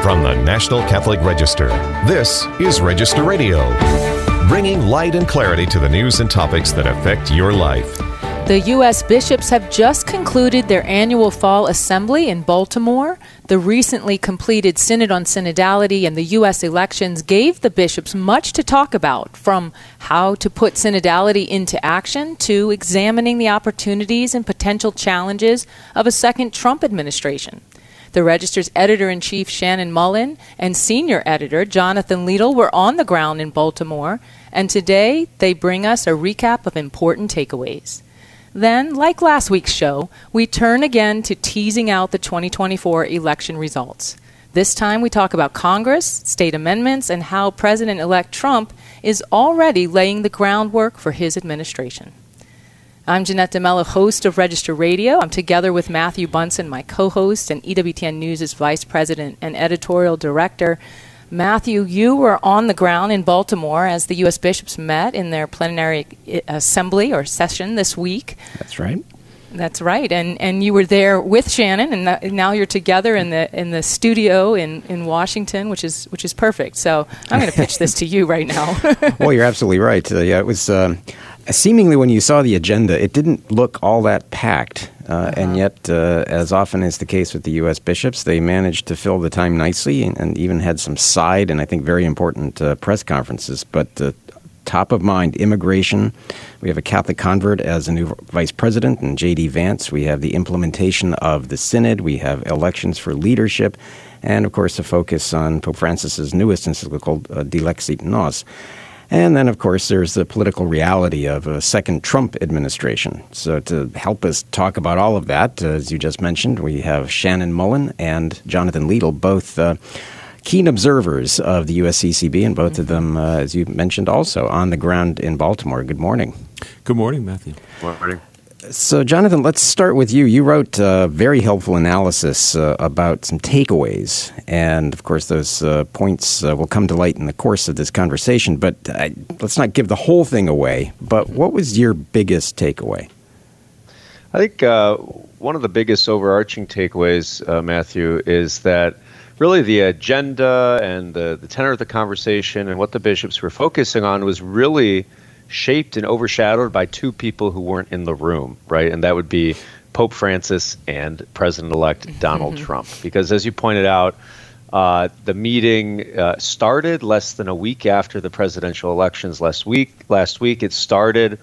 From the National Catholic Register, this is Register Radio, bringing light and clarity to the news and topics that affect your life. The U.S. bishops have just concluded their annual fall assembly in Baltimore. The recently completed Synod on Synodality and the U.S. elections gave the bishops much to talk about, from how to put synodality into action to examining the opportunities and potential challenges of a second Trump administration. The Register's editor-in-chief, Shannon Mullen, and senior editor, Jonathan Liedl, were on the ground in Baltimore, and today they bring us a recap of important takeaways. Then, like last week's show, we turn again to teasing out the 2024 election results. This time we talk about Congress, state amendments, and how President-elect Trump is already laying the groundwork for his administration. I'm Jeanette DeMello, host of Register Radio. I'm together with Matthew Bunson, my co-host, and EWTN News' vice president and editorial director. Matthew, you were on the ground in Baltimore as the U.S. bishops met in their plenary assembly or session this week. That's right. That's right, and you were there with Shannon, and now you're together in the studio in Washington, which is perfect. So I'm going to pitch this to you right now. Well, you're absolutely right. Yeah, it was seemingly when you saw the agenda, it didn't look all that packed. And yet, as often is the case with the U.S. bishops, they managed to fill the time nicely and even had some side and I think very important press conferences. But top of mind, immigration. We have a Catholic convert as a new vice president, and J.D. Vance. We have the implementation of the Synod. We have elections for leadership. And, of course, a focus on Pope Francis's newest encyclical, Dilexit Nos. And then, of course, there's the political reality of a second Trump administration. So to help us talk about all of that, as you just mentioned, we have Shannon Mullen and Jonathan Liedl, both keen observers of the USCCB, and both of them, as you mentioned, also on the ground in Baltimore. Good morning. Good morning, Matthew. Good morning. So, Jonathan, let's start with you. You wrote very helpful analysis about some takeaways, and, of course, those points will come to light in the course of this conversation, but let's not give the whole thing away. But what was your biggest takeaway? I think one of the biggest overarching takeaways, Matthew, is that really the agenda and the tenor of the conversation and what the bishops were focusing on was really shaped and overshadowed by two people who weren't in the room, right? And that would be Pope Francis and President-elect Donald Trump. Because as you pointed out, the meeting started less than a week after the presidential elections last week. It started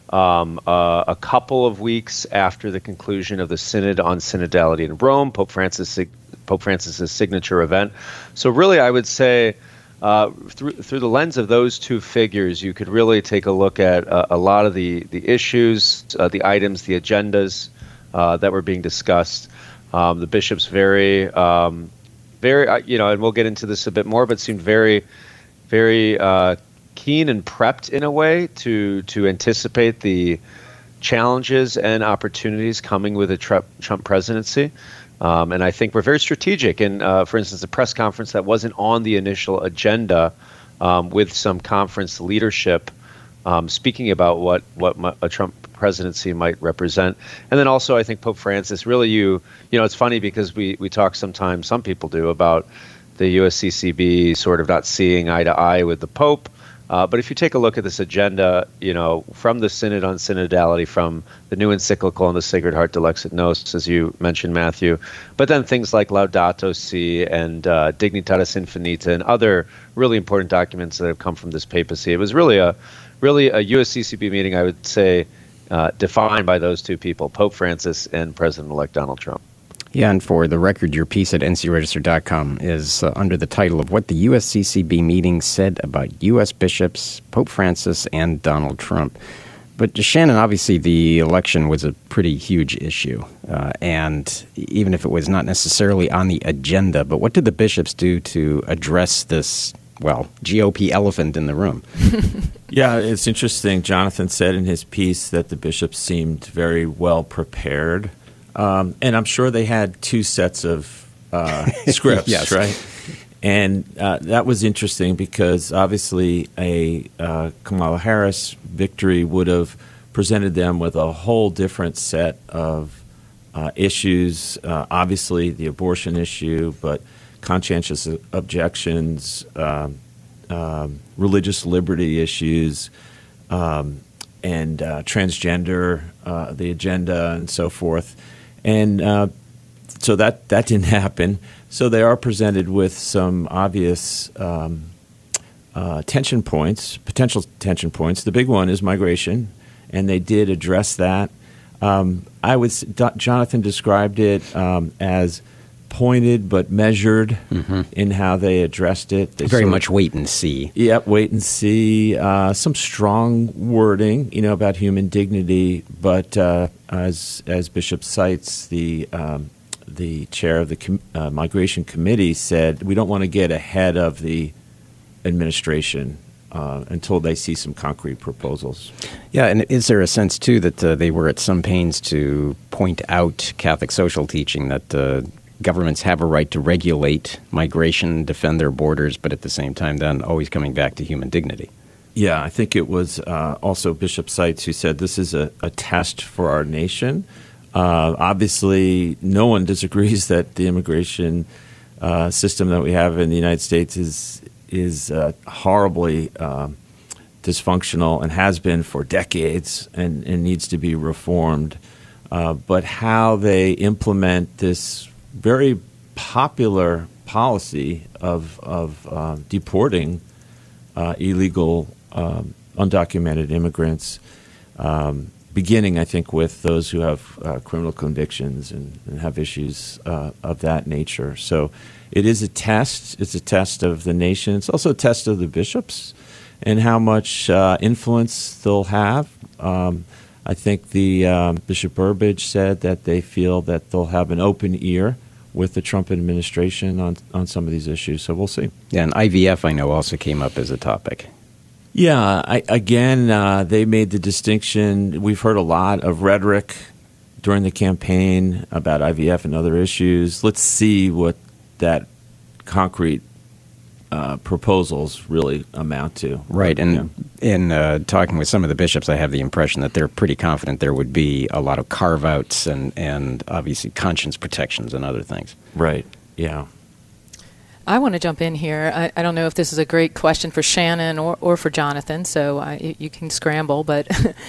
a couple of weeks after the conclusion of the Synod on Synodality in Rome, Pope Francis's signature event. So really, I would say, through the lens of those two figures, you could really take a look at a lot of the issues, the items, the agendas that were being discussed. The bishops very, and we'll get into this a bit more, but seemed very, very keen and prepped in a way to anticipate the challenges and opportunities coming with a Trump presidency. And I think we're very strategic. And for instance, the press conference that wasn't on the initial agenda with some conference leadership speaking about what a Trump presidency might represent. And then also, I think Pope Francis, really, it's funny because we talk sometimes, some people do, about the USCCB sort of not seeing eye to eye with the Pope. But if you take a look at this agenda, from the Synod on Synodality, from the new encyclical on the Sacred Heart Dilexit Nos, as you mentioned, Matthew, but then things like Laudato Si and Dignitatis Infinita and other really important documents that have come from this papacy. It was really a USCCB meeting, I would say, defined by those two people, Pope Francis and President-elect Donald Trump. Yeah, and for the record, your piece at ncregister.com is under the title of What the USCCB Meeting Said About U.S. Bishops, Pope Francis, and Donald Trump. But Shannon, obviously the election was a pretty huge issue, and even if it was not necessarily on the agenda, but what did the bishops do to address this, GOP elephant in the room? Yeah, it's interesting. Jonathan said in his piece that the bishops seemed very well prepared. And I'm sure they had two sets of scripts, yes. Right? And that was interesting because obviously a Kamala Harris victory would have presented them with a whole different set of issues. Obviously, the abortion issue, but conscientious objections, religious liberty issues, and transgender, the agenda, and so forth. And so that didn't happen. So they are presented with some obvious tension points, potential tension points. The big one is migration, and they did address that. Jonathan described it as pointed but measured in how they addressed it. They very much wait and see. Yeah, wait and see. Some strong wording, about human dignity. But as Bishop cites, the chair of the migration committee said, we don't want to get ahead of the administration until they see some concrete proposals. Yeah, and is there a sense, too, that they were at some pains to point out Catholic social teaching that governments have a right to regulate migration, defend their borders, but at the same time then always coming back to human dignity? Yeah, I think it was also Bishop Seitz who said this is a test for our nation. Obviously, no one disagrees that the immigration system that we have in the United States is horribly dysfunctional and has been for decades and needs to be reformed. But how they implement this very popular policy of deporting illegal undocumented immigrants, beginning, I think, with those who have criminal convictions and have issues of that nature. So it is a test. It's a test of the nation. It's also a test of the bishops and how much influence they'll have. I think the Bishop Burbidge said that they feel that they'll have an open ear with the Trump administration on some of these issues. So we'll see. Yeah, and IVF, I know, also came up as a topic. Yeah, they made the distinction. We've heard a lot of rhetoric during the campaign about IVF and other issues. Let's see what that concrete proposals really amount to. Right, and in talking with some of the bishops, I have the impression that they're pretty confident there would be a lot of carve-outs and obviously conscience protections and other things. Right, yeah. I want to jump in here. I don't know if this is a great question for Shannon or for Jonathan, so you can scramble. But,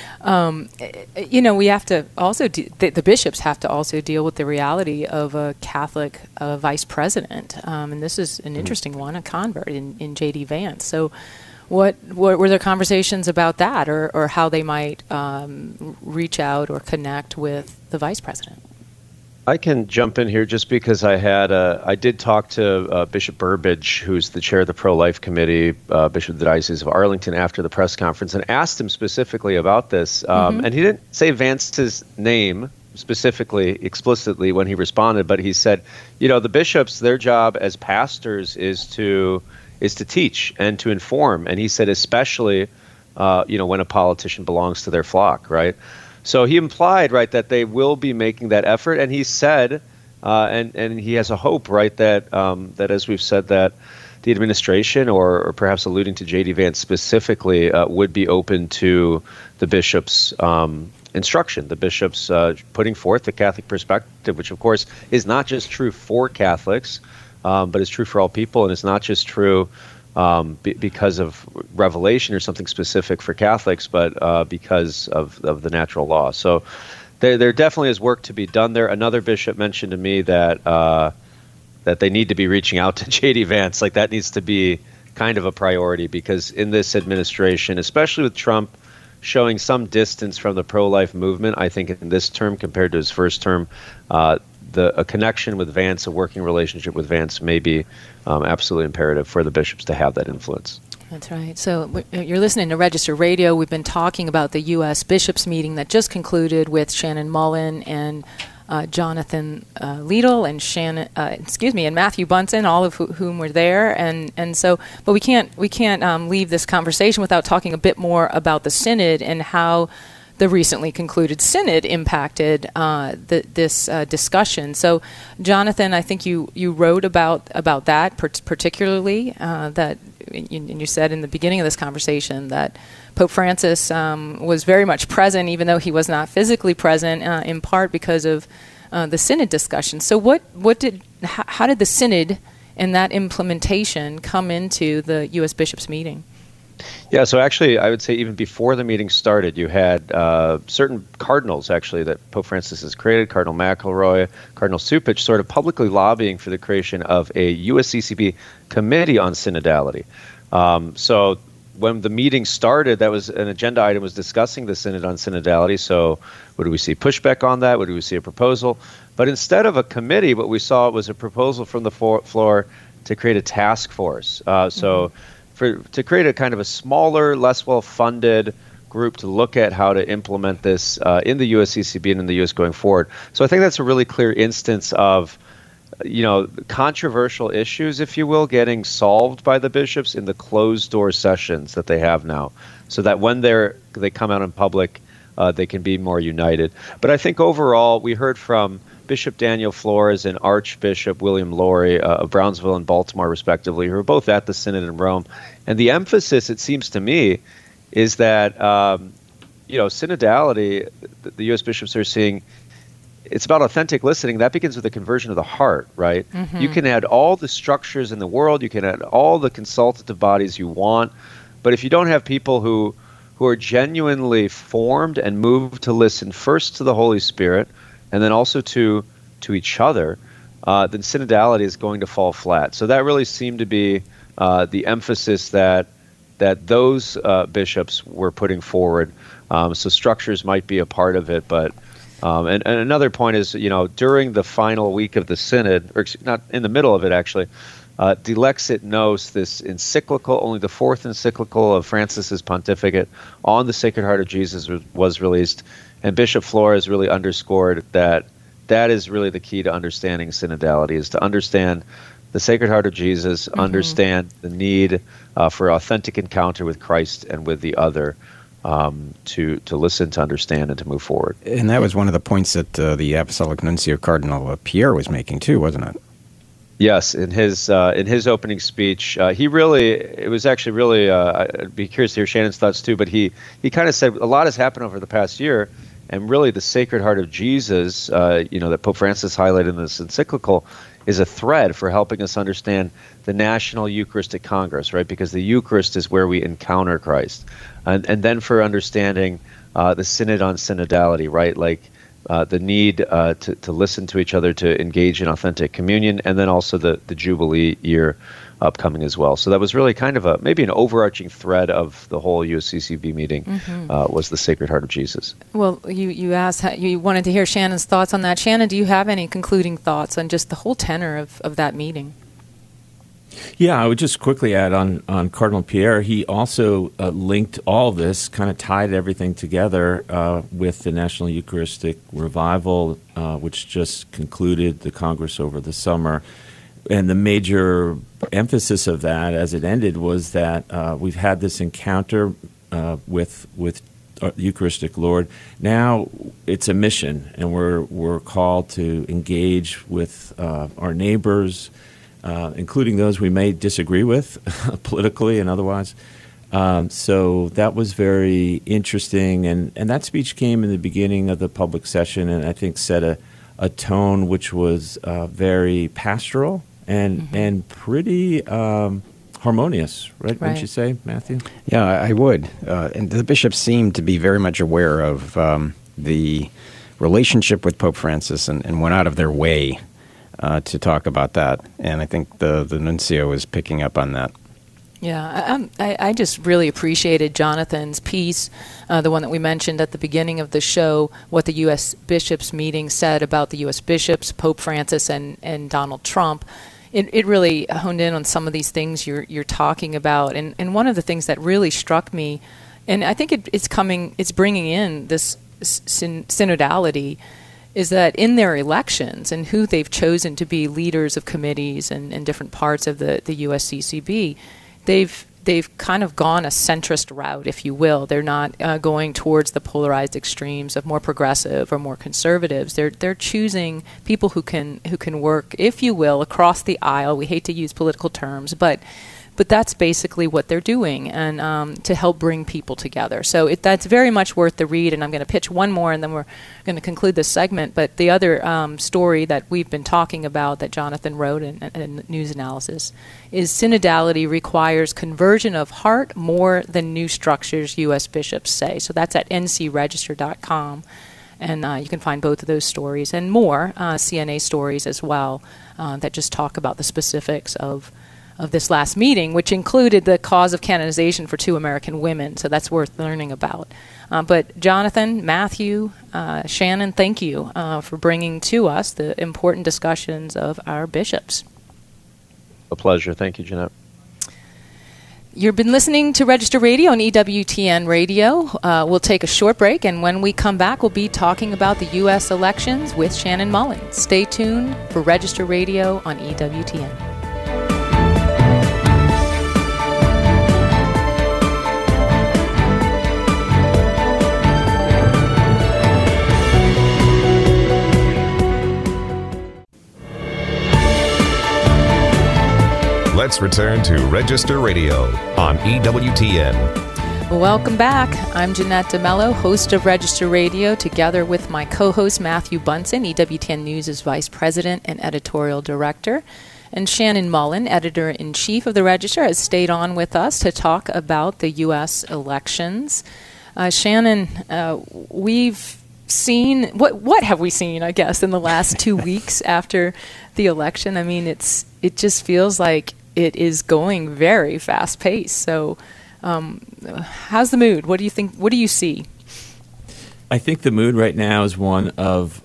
we have to also, the bishops have to also deal with the reality of a Catholic vice president. And this is an interesting one, a convert in J.D. Vance. So what were there conversations about that or how they might reach out or connect with the vice president? I can jump in here just because I did talk to Bishop Burbidge, who's the chair of the pro-life committee, Bishop of the Diocese of Arlington, after the press conference, and asked him specifically about this. And he didn't say Vance's name explicitly when he responded, but he said, the bishops, their job as pastors is to teach and to inform. And he said, especially, when a politician belongs to their flock, right? So he implied, right, that they will be making that effort, and he said, and he has a hope, right, that as we've said, that the administration, or perhaps alluding to J.D. Vance specifically, would be open to the bishop's instruction, the bishop's putting forth the Catholic perspective, which of course is not just true for Catholics, but is true for all people, and it's not just true because of revelation or something specific for Catholics, but because of the natural law. So there definitely is work to be done there. Another bishop mentioned to me that they need to be reaching out to J.D. Vance. Like, that needs to be kind of a priority, because in this administration, especially with Trump showing some distance from the pro-life movement, I think in this term compared to his first term, a connection with Vance, a working relationship with Vance, may be absolutely imperative for the bishops to have that influence. That's right. So you're listening to Register Radio. We've been talking about the U.S. Bishops meeting that just concluded with Shannon Mullen and Jonathan Liedl and Matthew Bunson, all of whom were there, and so. But we can't leave this conversation without talking a bit more about the synod and how the recently concluded synod impacted this discussion. So, Jonathan, I think you wrote about that particularly, that and you said in the beginning of this conversation that Pope Francis was very much present, even though he was not physically present, in part because of the synod discussion. So, how did the synod and that implementation come into the U.S. bishops' meeting? Yeah, so actually, I would say even before the meeting started, you had certain cardinals, actually, that Pope Francis has created, Cardinal McElroy, Cardinal Cupich, sort of publicly lobbying for the creation of a USCCB committee on synodality. So when the meeting started, that was an agenda item, was discussing the synod on synodality. So what do we see pushback on that? What do we see a proposal? But instead of a committee, what we saw was a proposal from the floor to create a task force. To create a kind of a smaller, less well-funded group to look at how to implement this in the USCCB and in the U.S. going forward. So I think that's a really clear instance of, controversial issues, if you will, getting solved by the bishops in the closed-door sessions that they have now, so that when they come out in public, they can be more united. But I think overall, we heard from Bishop Daniel Flores and Archbishop William Lori of Brownsville and Baltimore, respectively, who are both at the Synod in Rome. And the emphasis, it seems to me, is that, synodality, the U.S. bishops are seeing, it's about authentic listening. That begins with the conversion of the heart, right? Mm-hmm. You can add all the structures in the world, you can add all the consultative bodies you want, but if you don't have people who are genuinely formed and moved to listen first to the Holy Spirit, and then also to each other, then synodality is going to fall flat. So that really seemed to be the emphasis that those bishops were putting forward. So structures might be a part of it, but and another point is, during the final week of the synod, or not in the middle of it actually, Dilexit Nos, this encyclical, only the fourth encyclical of Francis's pontificate on the Sacred Heart of Jesus was released. And Bishop Flores really underscored that is really the key to understanding synodality, is to understand the Sacred Heart of Jesus, mm-hmm. understand the need for authentic encounter with Christ and with the other, to listen, to understand, and to move forward. And that was one of the points that the Apostolic Nuncio Cardinal Pierre was making too, wasn't it? Yes, in his opening speech, it was actually really, I'd be curious to hear Shannon's thoughts too, but he kind of said a lot has happened over the past year, and really the Sacred Heart of Jesus, that Pope Francis highlighted in this encyclical, is a thread for helping us understand the National Eucharistic Congress, right? Because the Eucharist is where we encounter Christ. And then for understanding the Synod on synodality, right? Like the need to listen to each other, to engage in authentic communion, and then also the Jubilee year upcoming as well. So that was really kind of maybe an overarching thread of the whole USCCB meeting, mm-hmm. Was the Sacred Heart of Jesus. Well, you asked, you wanted to hear Shannon's thoughts on that. Shannon, do you have any concluding thoughts on just the whole tenor of that meeting? Yeah, I would just quickly add on Cardinal Pierre. He also linked all this, kind of tied everything together with the National Eucharistic Revival, which just concluded the Congress over the summer. And the major emphasis of that, as it ended, was that we've had this encounter with the Eucharistic Lord. Now it's a mission, and we're called to engage with our neighbors, including those we may disagree with politically and otherwise. So that was very interesting, and that speech came in the beginning of the public session, and I think set a tone which was very pastoral and mm-hmm. and pretty harmonious, right? Wouldn't you say, Matthew? Yeah, I would. And the bishops seemed to be very much aware of the relationship with Pope Francis and went out of their way to talk about that. And I think the nuncio was picking up on that. Yeah, I just really appreciated Jonathan's piece, the one that we mentioned at the beginning of the show, what the U.S. Bishops meeting said about the U.S. Bishops, Pope Francis, and Donald Trump. It really honed in on some of these things you're talking about. And one of the things that really struck me, and I think it's bringing in this synodality, is that in their elections and who they've chosen to be leaders of committees and different parts of the USCCB, they've kind of gone a centrist route, if you will. They're not going towards the polarized extremes of more progressive or more conservatives. They're choosing people who can work, if you will, across the aisle. We hate to use political terms, but but that's basically what they're doing, and to help bring people together. So that's very much worth the read, and I'm going to pitch one more, and then we're going to conclude this segment. But the other story that we've been talking about that Jonathan wrote in News Analysis is synodality requires conversion of heart more than new structures, U.S. bishops say. So that's at ncregister.com. And you can find both of those stories and more CNA stories as well that just talk about the specifics of this last meeting, which included the cause of canonization for 2 American women. So that's worth learning about. But Jonathan, Matthew, Shannon, thank you for bringing to us the important discussions of our bishops. A pleasure. Thank you, Jeanette. You've been listening to Register Radio on EWTN Radio. We'll take a short break, and when we come back, we'll be talking about the U.S. elections with Shannon Mullins. Stay tuned for Register Radio on EWTN. Let's return to Register Radio on EWTN. Welcome back. I'm Jeanette DeMello, host of Register Radio, together with my co-host Matthew Bunson, EWTN News' Vice President and Editorial Director. And Shannon Mullen, Editor-in-Chief of the Register, has stayed on with us to talk about the U.S. elections. Shannon, we've seen, what have we seen, I guess, in the last 2 weeks after the election? I mean, it just feels like it is going very fast-paced. So how's the mood? What do you think? What do you see? I think the mood right now is one of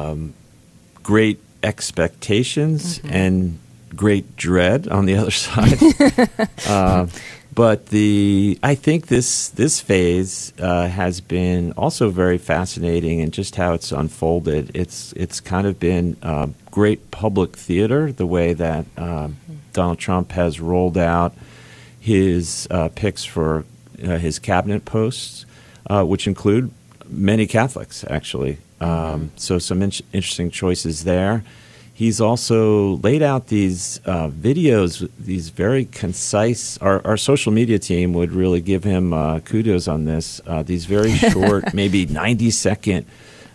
great expectations and great dread on the other side. But I think this phase has been also very fascinating, and just how it's unfolded. It's kind of been great public theater, the way that Donald Trump has rolled out his picks for his cabinet posts, which include many Catholics, actually. So some interesting choices there. He's also laid out these videos, these very concise. Our social media team would really give him kudos on this. These very short, maybe 90-second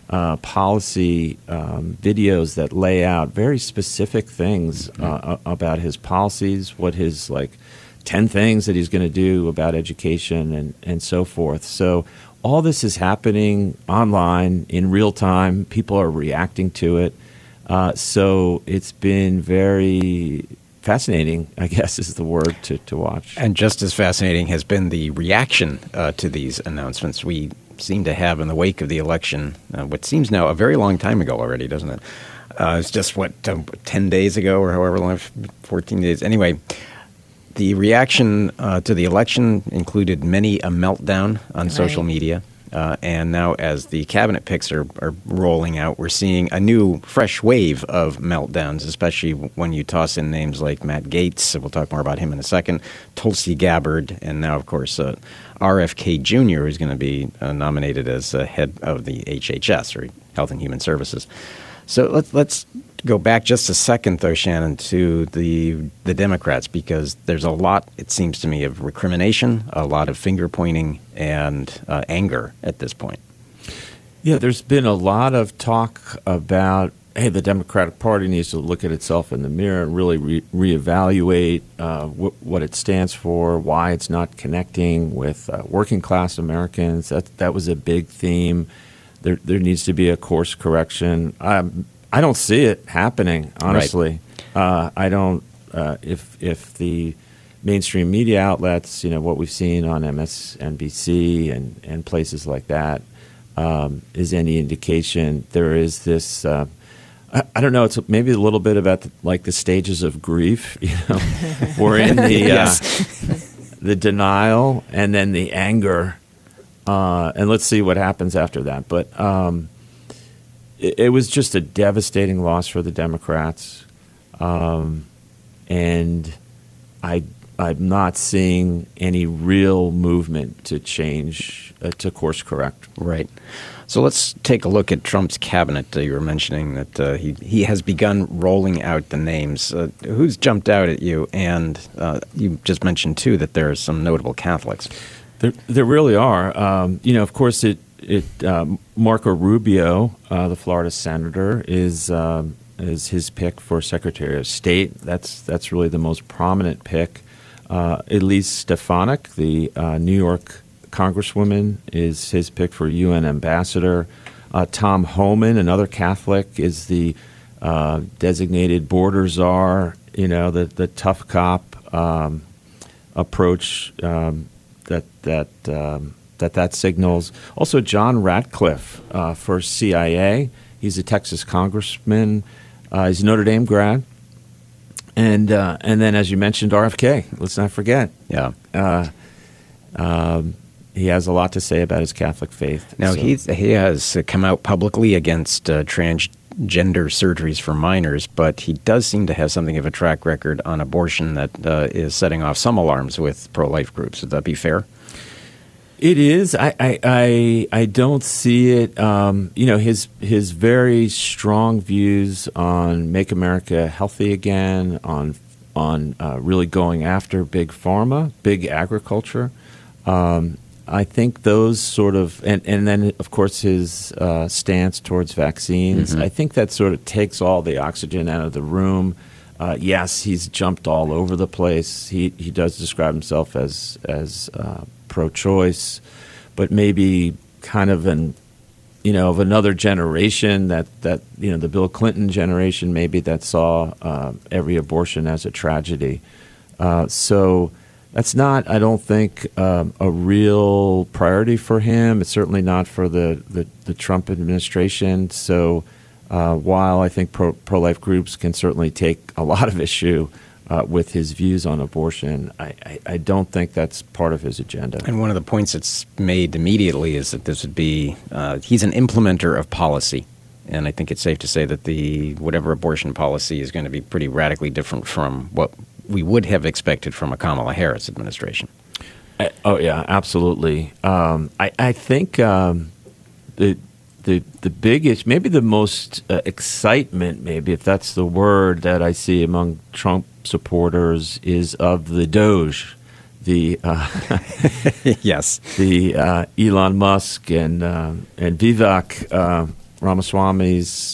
policy videos that lay out very specific things about his policies, what his 10 things that he's going to do about education and so forth. So all this is happening online in real time. People are reacting to it. So it's been very fascinating, I guess is the word to watch. And just as fascinating has been the reaction to these announcements. We seem to have, in the wake of the election, what seems now a very long time ago already, doesn't it? It's just, 10 days ago or however long, 14 days. Anyway, the reaction to the election included many a meltdown on social media. And now as the cabinet picks are rolling out, we're seeing a new, fresh wave of meltdowns, especially when you toss in names like Matt Gaetz. We'll talk more about him in a second. Tulsi Gabbard, and now, of course, RFK Jr., who's going to be nominated as head of the HHS, or Health and Human Services. So let's go back just a second, though, Shannon, to the Democrats, because there's a lot, it seems to me, of recrimination, a lot of finger-pointing, and anger at this point. Yeah, there's been a lot of talk about, hey, the Democratic Party needs to look at itself in the mirror and really reevaluate what it stands for, why it's not connecting with working-class Americans. That was a big theme. There needs to be a course correction. I don't see it happening, honestly. Right. I don't. If the mainstream media outlets, what we've seen on MSNBC and places like that, is any indication, there is this. I don't know. It's maybe a little bit about the stages of grief. We're in the the denial and then the anger, and let's see what happens after that. But it was just a devastating loss for the Democrats, and I I'm not seeing any real movement to change, to course correct. Right. So let's take a look at Trump's cabinet. You were mentioning that he has begun rolling out the names. Who's jumped out at you? And you just mentioned, too, that there are some notable Catholics. There really are. Of course, Marco Rubio, the Florida senator, is his pick for Secretary of State. That's really the most prominent pick. Elise Stefanik, the New York Congresswoman, is his pick for UN ambassador. Tom Homan, another Catholic, is the designated border czar. The tough cop approach that signals. Also, John Ratcliffe for CIA. He's a Texas congressman. He's a Notre Dame grad. And then, as you mentioned, RFK. Let's not forget. Yeah. He has a lot to say about his Catholic faith. Now, he has come out publicly against transgender surgeries for minors, but he does seem to have something of a track record on abortion that is setting off some alarms with pro-life groups. Would that be fair? It is. I don't see it. His very strong views on Make America Healthy Again, on really going after big pharma, big agriculture. I think those sort of, and then of course his stance towards vaccines. I think that sort of takes all the oxygen out of the room. Yes, he's jumped all over the place. He does describe himself as pro-choice, but maybe kind of of another generation that the Bill Clinton generation maybe that saw every abortion as a tragedy. So that's not, I don't think, a real priority for him. It's certainly not for the Trump administration. So while I think pro-life groups can certainly take a lot of issue with his views on abortion, I don't think that's part of his agenda. And one of the points that's made immediately is that this would be, he's an implementer of policy. And I think it's safe to say that whatever abortion policy is going to be pretty radically different from what we would have expected from a Kamala Harris administration. Oh, yeah, absolutely. I think the biggest, maybe the most excitement, maybe if that's the word that I see among Trump supporters, is of the Doge, the yes, the Elon Musk and Vivek Ramaswamy's.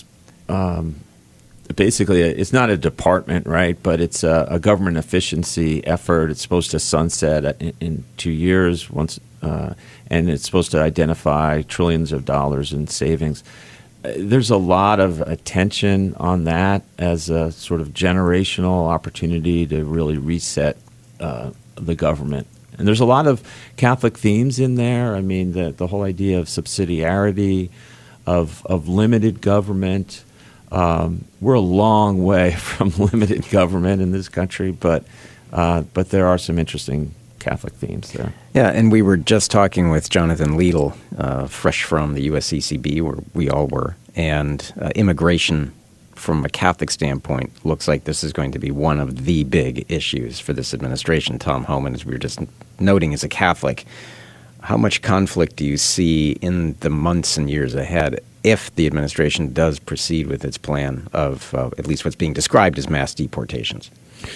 Basically, it's not a department, right? But it's a government efficiency effort. It's supposed to sunset in 2 years once, and it's supposed to identify trillions of dollars in savings. There's a lot of attention on that as a sort of generational opportunity to really reset the government. And there's a lot of Catholic themes in there. I mean, the whole idea of subsidiarity, of limited government. We're a long way from limited government in this country, but there are some interesting Catholic themes there. Yeah, and we were just talking with Jonathan Liedl, fresh from the USCCB, where we all were, and immigration from a Catholic standpoint looks like this is going to be one of the big issues for this administration. Tom Homan, as we were just noting, is a Catholic. How much conflict do you see in the months and years ahead if the administration does proceed with its plan of at least what's being described as mass deportations?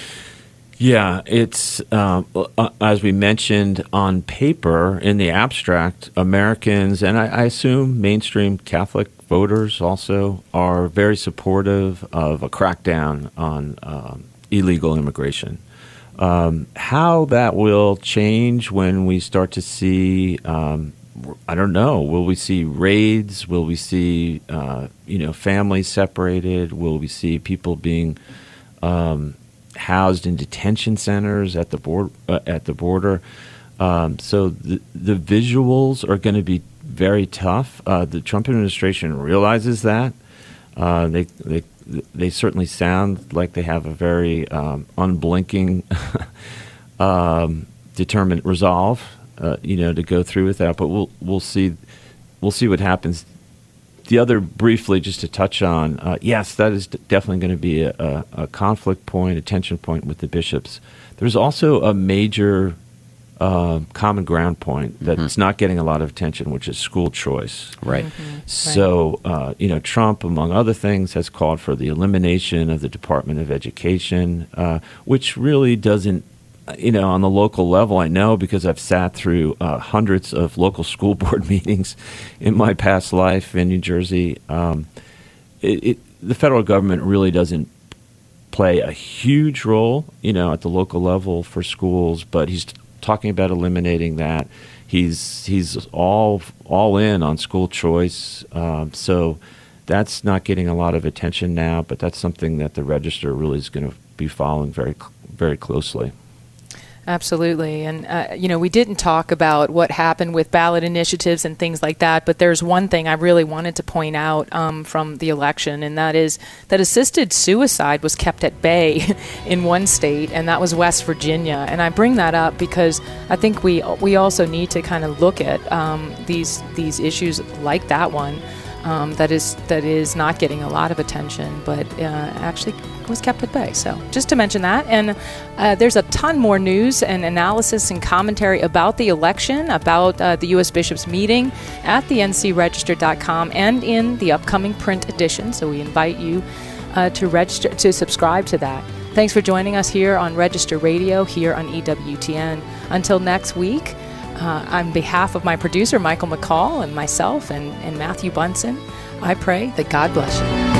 Yeah, it's, as we mentioned, on paper, in the abstract, Americans, and I assume mainstream Catholic voters also, are very supportive of a crackdown on illegal immigration. How that will change when we start to see, I don't know, will we see raids? Will we see, families separated? Will we see people being housed in detention centers at the border? So the visuals are going to be very tough. The Trump administration realizes that. They certainly sound like they have a very unblinking, determined resolve, to go through with that. But we'll see what happens the other, briefly, just to touch on, yes, that is definitely going to be a conflict point, a tension point with the bishops. There's also a major common ground point that's not getting a lot of attention, which is school choice. Right. So, Trump, among other things, has called for the elimination of the Department of Education, which really doesn't, on the local level, I know because I've sat through hundreds of local school board meetings in my past life in New Jersey. The federal government really doesn't play a huge role, at the local level for schools, but he's talking about eliminating that. He's all in on school choice. So that's not getting a lot of attention now, but that's something that the Register really is going to be following very, very closely. Absolutely. And, we didn't talk about what happened with ballot initiatives and things like that, but there's one thing I really wanted to point out from the election, and that is that assisted suicide was kept at bay in one state, and that was West Virginia. And I bring that up because I think we also need to kind of look at these issues like that one. That is not getting a lot of attention, but actually was kept at bay. So just to mention that. And there's a ton more news and analysis and commentary about the election, about the U.S. Bishops meeting at the ncregister.com and in the upcoming print edition. So we invite you to subscribe to that. Thanks for joining us here on Register Radio, here on EWTN. Until next week, on behalf of my producer, Michael McCall, and myself and Matthew Bunson, I pray that God bless you.